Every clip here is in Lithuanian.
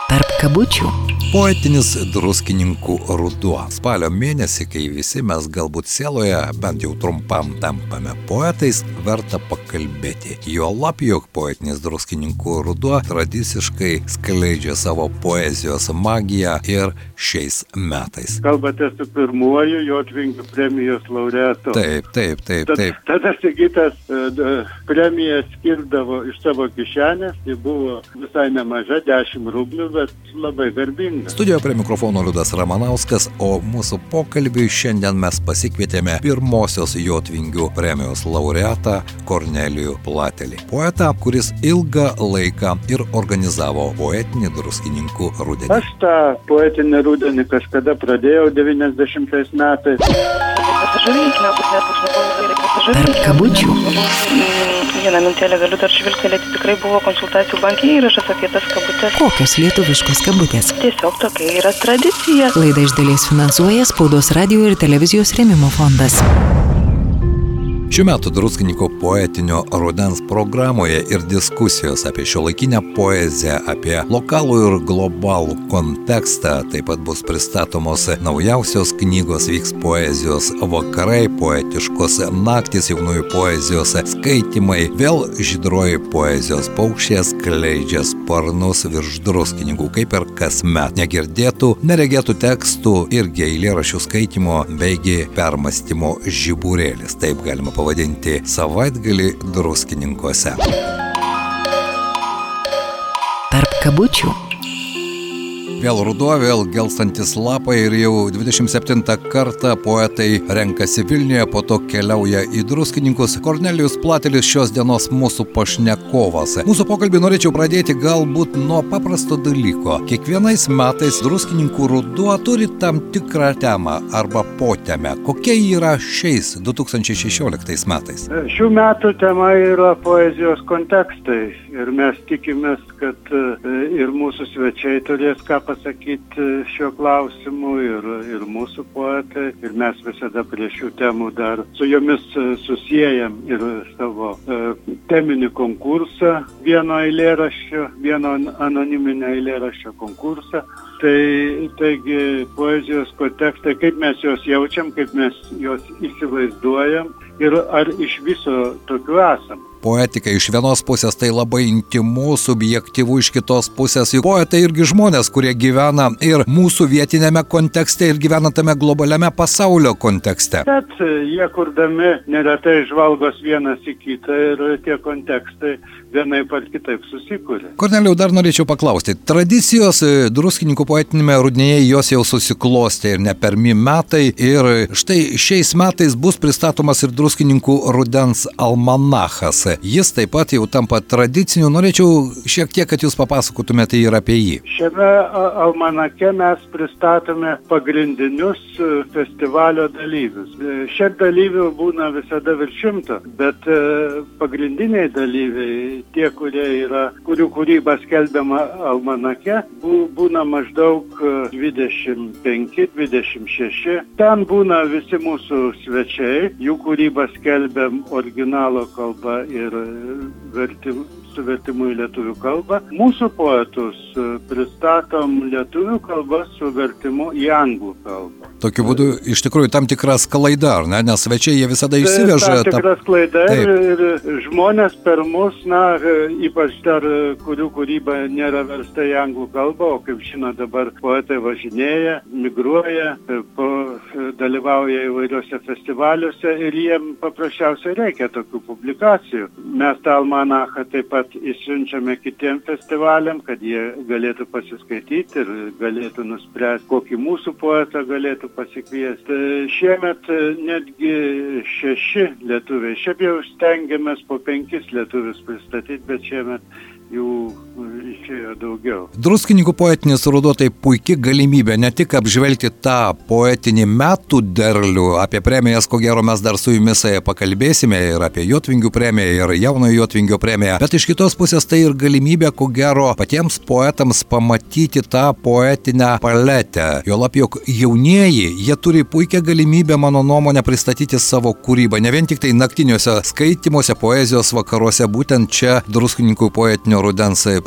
Tarp kabučių. Poetinis druskininkų ruduo. Spalio mėnesį, kai visi mes galbūt sieloje bent jau trumpam tampame poetais, verta pakalbėti. Juolab, jog poetinis druskininkų ruduo tradiciškai skleidžia savo poezijos magiją ir šiais metais. Kalbate su pirmuoju Jotvingių premijos laureatu. Taip. Tada Sigitas premiją skirdavo iš savo kišenės, tai buvo visai nemaža, 10 rublių, bet labai garbinga. Studijoje prie mikrofono Liudas Ramanauskas, o mūsų pokalbiui šiandien mes pasikvietėme pirmosios Jotvingių premijos laureatą Kornelijų Platelį. Poetą, kuris ilgą laiką ir organizavo poetinį druskininkų rudenį. Aš tą poetinį rudenį kažkada pradėjau 90 metais. Tarp kabučių. Vieną mintelę galiu dar žvilgtelėti, tikrai buvo konsultacijų banke įrašas apie tas kabutės. Kokios lietuviškos kabutės? Tiesiog tokia yra tradicija. Laidą iš dalies finansuoja Spaudos radijo ir televizijos rėmimo fondas. Šių metų druskininkų poetinio rudens programoje ir diskusijos apie šiuolaikinę poeziją, apie lokalų ir globalų kontekstą, taip pat bus pristatomos naujausios knygos, vyks poezijos vakarai, poetiškos naktys, jaunųjų poezijos skaitymai, vėl žydroji poezijos paukštė skleidžia sparnus virš druskininkų, kaip ir kasmet. Negirdėtų, neregėtų tekstų irgi eilėraščių skaitymo beigi permąstymo žiburėlis, taip galima pavadinti savaitgalį druskininkuose. Tarp kabučių. Vėl ruduo, vėl gelstantis lapai ir jau 27 kartą poetai renkasi Vilniuje, po to keliauja į druskininkus. Kornelijus Platelis šios dienos mūsų pašnekovas. Mūsų pokalbį norėčiau pradėti galbūt nuo paprasto dalyko. Kiekvienais metais druskininkų ruduo turi tam tikrą temą arba potemę. Kokia yra šiais 2016 metais? Šių metų tema yra poezijos kontekstai ir mes tikimės, kad ir mūsų svečiai turės ką pasakyti šiuo klausimu ir mūsų poetai. Ir mes visada prie šių temų dar su jomis susiejam ir savo teminį konkursą, vieno anoniminio eilėraščio konkursą. Taigi poezijos kontekstai, kaip mes juos jaučiam, kaip mes juos įsivaizduojam ir ar iš viso tokių esam. Poetika iš vienos pusės tai labai intimu, subjektyvu, iš kitos pusės juk poetai irgi žmonės, kurie gyvena ir mūsų vietinėme kontekste ir gyvena tame globaliame pasaulio kontekste. Bet jie kurdami neretai žvalgos vienas į kitą ir tie kontekstai vienaip ar kitaip susikūrė. Kornelijau, dar norėčiau paklausti. Tradicijos druskininkų poetinėme rudenyje jos jau susiklostė ir ne pirmi metai ir štai šiais metais bus pristatomas ir druskininkų rudens almanachas. Jis taip pat jau tampa tradiciniu. Norėčiau šiek tiek, kad jūs papasakotumėte ir apie jį. Šiame almanache mes pristatome pagrindinius festivalio dalyvius. Šiaip dalyvių būna visada virš 100, bet pagrindiniai dalyviai, tie, kurių kūryba skelbiama almanache, būna maždaug 25, 26. Ten būna visi mūsų svečiai, jų kūrybą skelbiam originalo kalba ir su vertimu į lietuvių kalbą. Mūsų poetus pristatom lietuvių kalbą su vertimu į anglų kalbą. Tokiu būdu iš tikrųjų tam tikras klaida, ar ne? Nes svečiai jie visada išsiveža. Tam tikras klaida ir žmonės per mus, ypač dar kurių kūryba nėra versta į anglų kalbą, o kaip žino dabar poetai važinėja, migruoja, dalyvauja įvairiuose festivaliuose ir jiem paprasčiausiai reikia tokių publikacijų. Mes tą almanachą taip pat išsiunčiame kitiem festivaliam, kad jie galėtų pasiskaityti ir galėtų nuspręsti, kokį mūsų poetą galėtų pasikviesti. Šiemet netgi 6 lietuviai. Šiaip jau stengiamės po 5 lietuvius pristatyti, bet šiemet jų išėjo daugiau. Druskininkų poetinis ruduo tai puikia galimybė ne tik apžvelgti tą poetinį metų derlių, apie premijas, ko gero mes dar su jumis pakalbėsime ir apie Jotvingių premiją ir jaunojo Jotvingio premiją, bet iš kitos pusės tai ir galimybė, ko gero, patiems poetams pamatyti tą poetinę paletę. Juolab, jog jaunieji, jie turi puikią galimybę, mano nuomonė, pristatyti savo kūrybą, ne vien tik tai naktiniuose skaitymuose, poezijos vakaruose, būtent čia Druskininkų poetinio rudens programoje.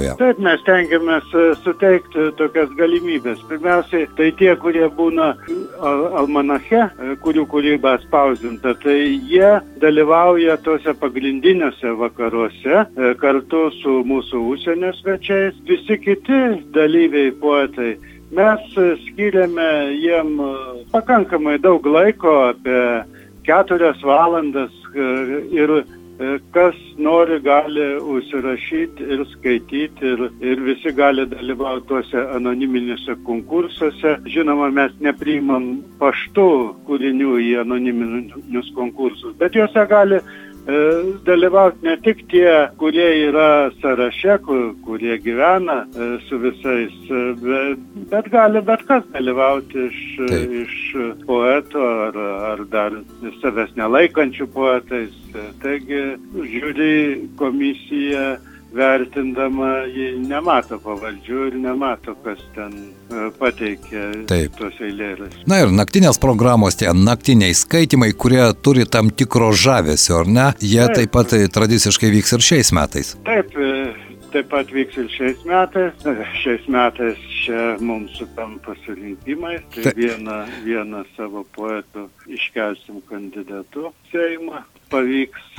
programoje? Taip, mes tengiamės suteikti tokias galimybės. Pirmiausiai, tai tie, kurie būna almanache, kurių kūryba spausdinta, tai jie dalyvauja tose pagrindinėse vakaruose kartu su mūsų užsienio svečiais. Visi kiti dalyviai poetai, mes skiriame jiem pakankamai daug laiko, apie 4 valandas, ir kas nori gali užsirašyti ir skaityti ir visi gali dalyvauti tuose anoniminiuose konkursuose. Žinoma, mes nepriimam paštu kūrinių į anoniminius konkursus, bet juose gali dalyvauti ne tik tie, kurie yra sąraše, kurie gyvena su visais, bet gali bet kas dalyvauti iš poeto ar dar savęs nelaikančių poetais. Taigi, žiūri komisija vertindama, ji nemato pavardžių ir nemato, kas ten pateikė tos eilėraščius. Na ir naktinės programos, tie naktiniai skaitymai, kurie turi tam tikro žavesio, ar ne? Jie taip pat tradiciškai vyks ir šiais metais. Taip pat vyks ir šiais metais. Šiais metais čia mums sutampa surinkimais. Tai vieną savo poetų iškelsim kandidatu Seimą. Pavyks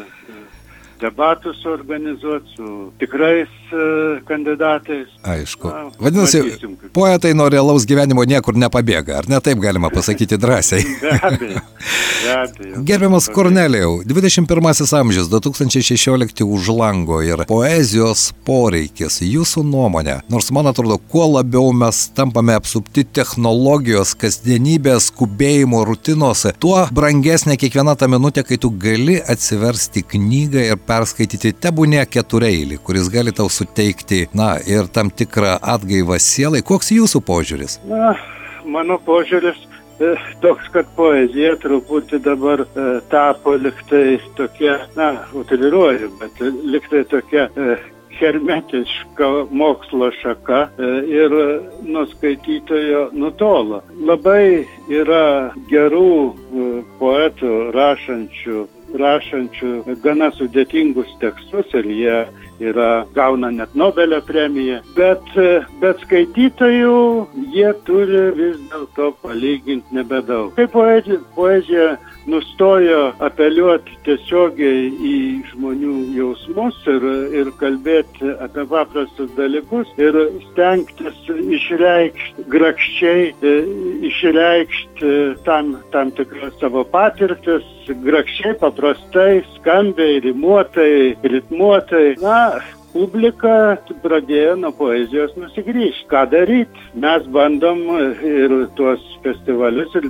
debatus organizuoti su tikrais kandidatais. Aišku. Vadinasi, poetai nuo realaus gyvenimo niekur nepabėga, ar ne, taip galima pasakyti drąsiai? Be abejo. Gerbiamas Kornelijau, 21 amžius, 2016 už lango ir poezijos poreikis, jūsų nuomonė, nors man atrodo, kuo labiau mes tampame apsupti technologijos, kasdienybės, skubėjimo, rutinos, tuo brangesnė kiekviena ta minutė, kai tu gali atsiversti knygą ir perskaityti tebūnė 4-eilį, kuris gali tau suteikti, ir tam tikrą atgaivą sielai. Koks jūsų požiūris? Mano požiūris toks, kad poezija truputį dabar tapo liktai tokia, utiliruoju, bet liktai tokia hermetiška mokslo šaka ir nuo skaitytojo nutolo. Labai yra gerų poetų rašančių gana sudėtingus tekstus ir jie gauna net Nobelio premiją, bet skaitytojų jie turi vis dėlto palyginti nebedaug. Kai poezija nustojo apeliuoti tiesiogiai į žmonių jausmus ir kalbėti apie paprastus dalykus ir stengtis išreikšti grakščiai, išreikšti tam tikras savo patirtis, grakščiai, paprastai, skambiai, rimuotai, ritmuotai. Publika pradėjo nuo poezijos nusigrįžti. Ką daryti? Mes bandom ir tuos festivalius ir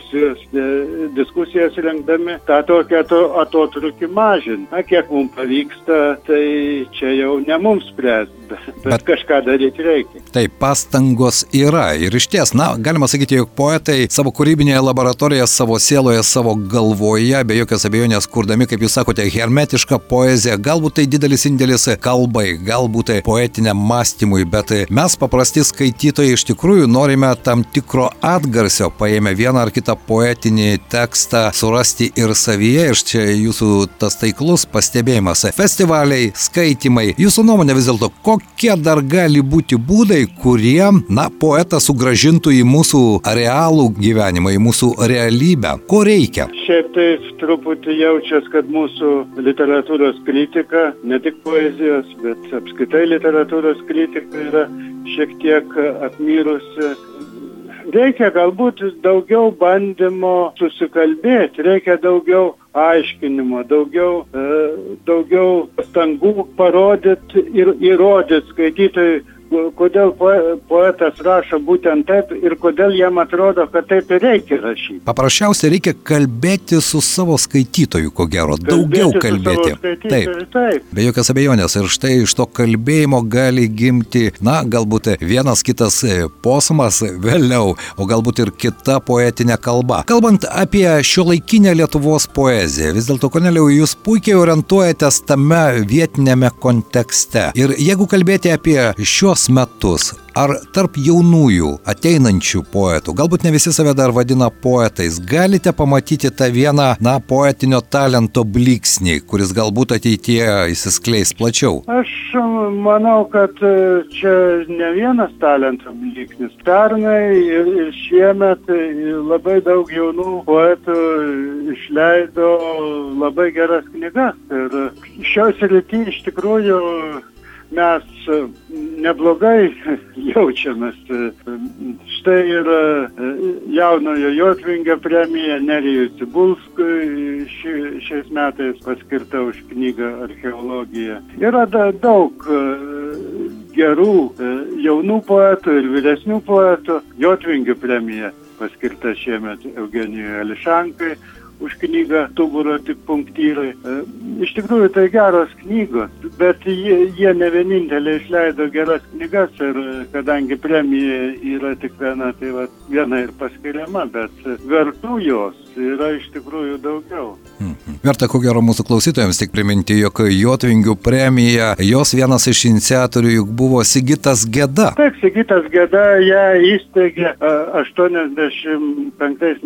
diskusijas rengdami tą tokią atotrūkį mažinti. Kiek mums pavyksta, tai čia jau ne mums spręsti, bet kažką daryti reikia. Taip, pastangos yra ir išties, galima sakyti, jog poetai savo kūrybinėje laboratorijoje, savo sieloje, savo galvoje, be jokios abejonės kurdami, kaip jūs sakote, hermetišką poeziją, galbūt tai didelis indėlis kalbai, galbūt poetiniam mąstymui, bet mes paprasti skaitytojai iš tikrųjų norime tam tikro atgarsio, paėmę vieną ar kitą poetinį tekstą, surasti ir savyje, ir čia jūsų tas taiklus pastebėjimas. Festivaliai, skaitymai, jūsų nuomonė vis dėlto, kokie dar gali būti būdai, kurie, poetą sugrąžintų į mūsų realų gyvenimą, į mūsų realybę? Ko reikia? Šiaip tai truputį jaučias, kad mūsų literatūros kritika, ne tik poezijos, bet apskritai literatūros kritika yra šiek tiek apmirusi. Reikia galbūt daugiau bandymo susikalbėti, reikia daugiau aiškinimo, daugiau pastangų parodyti ir įrodyti skaitytojui, kodėl poetas rašo būtent taip ir kodėl jam atrodo, kad taip ir reikia rašyti. Paprasčiausiai reikia kalbėti su savo skaitytoju, ko gero, daugiau kalbėti. Taip. Be jokios abejonės. Ir štai iš to kalbėjimo gali gimti, galbūt vienas kitas posmas vėliau, o galbūt ir kita poetinė kalba. Kalbant apie šiuolaikinę Lietuvos poeziją, vis dėlto, Kornelijau, jūs puikiai orientuojatės tame vietinėme kontekste. Ir jeigu kalbėti apie šiuos šiuos metus, ar tarp jaunųjų ateinančių poetų, galbūt ne visi save dar vadina poetais, galite pamatyti tą vieną, poetinio talento blyksnį, kuris galbūt ateityje įsiskleis plačiau? Aš manau, kad čia ne vienas talento blyksnis. Pernai ir šiemet labai daug jaunų poetų išleido labai geras knygas. Ir šios srity iš tikrųjų mes neblogai jaučiamės. Štai ir jaunojo Jotvingio premija Nerijui Cibulskui šiais metais paskirta už knygą Archeologija. Yra daug gerų jaunų poetų ir vyresnių poetų. Jotvingio premija paskirta šiemet Eugenijui Ališankai už knygą Tuburo tik punktyrai. Iš tikrųjų tai geros knygos, bet jie ne vieninteliai išleido geras knygas ir kadangi premija yra tik viena, tai viena ir paskiriama, bet vertų jos yra iš tikrųjų daugiau. Verta, ko gero, mūsų klausytojams tik priminti, jog Jotvingių premija, jos vienas iš iniciatorių juk buvo Sigitas Geda. Taip, Sigitas Geda ją įsteigė 1985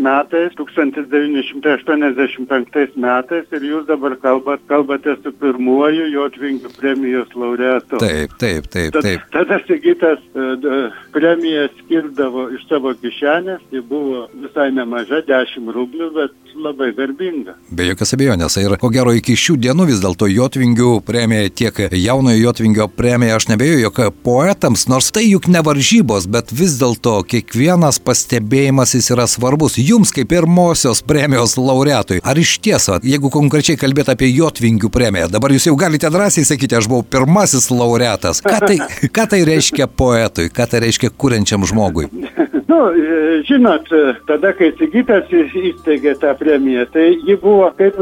metais ir jūs dabar kalbate su pirmuoju Jotvingių premijos laureatu. Taip. Tada Sigitas premiją skirdavo iš savo kišenės, tai buvo visai nemaža, 10 rublių, bet labai garbinga. Be jokios abejonės. Ir ko gero iki šių dienų vis dėlto Jotvingių premija, tiek jaunojo Jotvingio premija, aš nebejoju, jog poetams, nors tai juk ne varžybos, bet vis dėlto kiekvienas pastebėjimas jis yra svarbus. Jums kaip pirmosios premijos laureatui. Ar iš tiesa, jeigu konkrečiai kalbėt apie Jotvingių premiją, dabar jūs jau galite drąsiai sakyti, aš buvau pirmasis laureatas. Ką tai reiškia poetui, ką tai reiškia kuriančiam žmogui? Žinot, tada, kai Sigitas įsteigė tą premiją, tai ji buvo kaip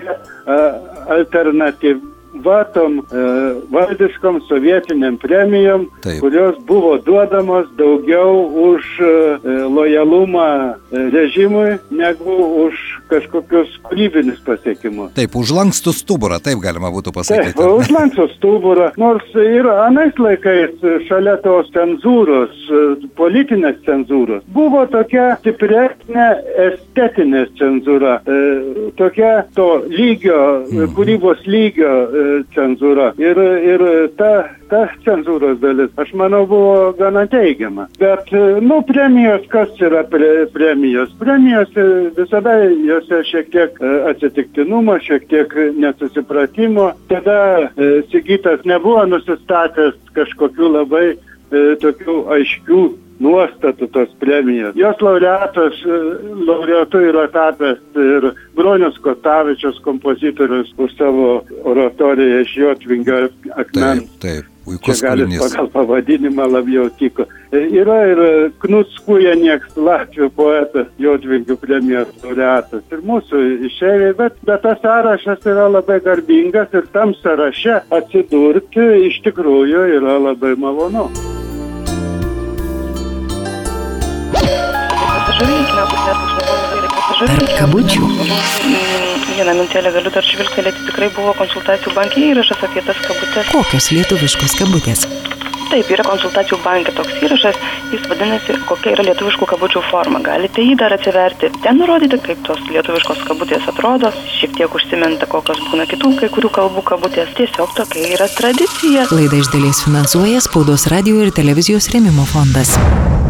alternatyva tom valdiškom sovietiniam premijom, kurios buvo duodamos daugiau už lojalumą režimui, negu už kažkokius kūrybinius pasiekimus. Taip, už lankstų stuburą, taip galima būtų pasakyti. Taip, už lankstų stuburą, nors ir anais laikais šalia tos cenzūros, politinės cenzūros, buvo tokia stipresnė estetinė cenzūra, tokia to lygio, kūrybos lygio cenzūra. Ir ta cenzūros dalis, aš manau, buvo gana teigiama. Bet, premijos, kas yra premijos? Premijos visada jose šiek tiek atsitiktinumo, šiek tiek nesusipratimo. Tada Sigitas nebuvo nusistatęs kažkokių labai tokių aiškių nuostatų tos premijos. Jos laureatu yra tapęs ir Bronius Kotavičius, kompozitorius, už savo oratoriją iš Jotvingio akmens. Taip, puikus čia gali kūrinys. Pagal pavadinimą labiau tiko. Yra ir Knuts Kujanieks, latvių poetas, Jotvingių premijos laureatas. Ir mūsų išeiviai, bet tas sąrašas yra labai garbingas ir tam sąraše atsidurti iš tikrųjų yra labai malonu. Tarp kabučių. Vieną mintelę galiu dar žvilgtelėti, tikrai buvo konsultacijų banke įrašas apie tas kabutės. Kokios lietuviškos kabutės? Taip, yra konsultacijų banke toks įrašas, jis vadinasi, kokia yra lietuviškų kabučių forma. Galite jį dar atsiverti. Ten nurodyti, kaip tos lietuviškos kabutės atrodo, šiek tiek užsiminta, kokios būna kitų kai kurių kalbų kabutės. Tiesiog tokia yra tradicija. Laidą iš dalies finansuoja Spaudos radio ir televizijos rėmimo fondas.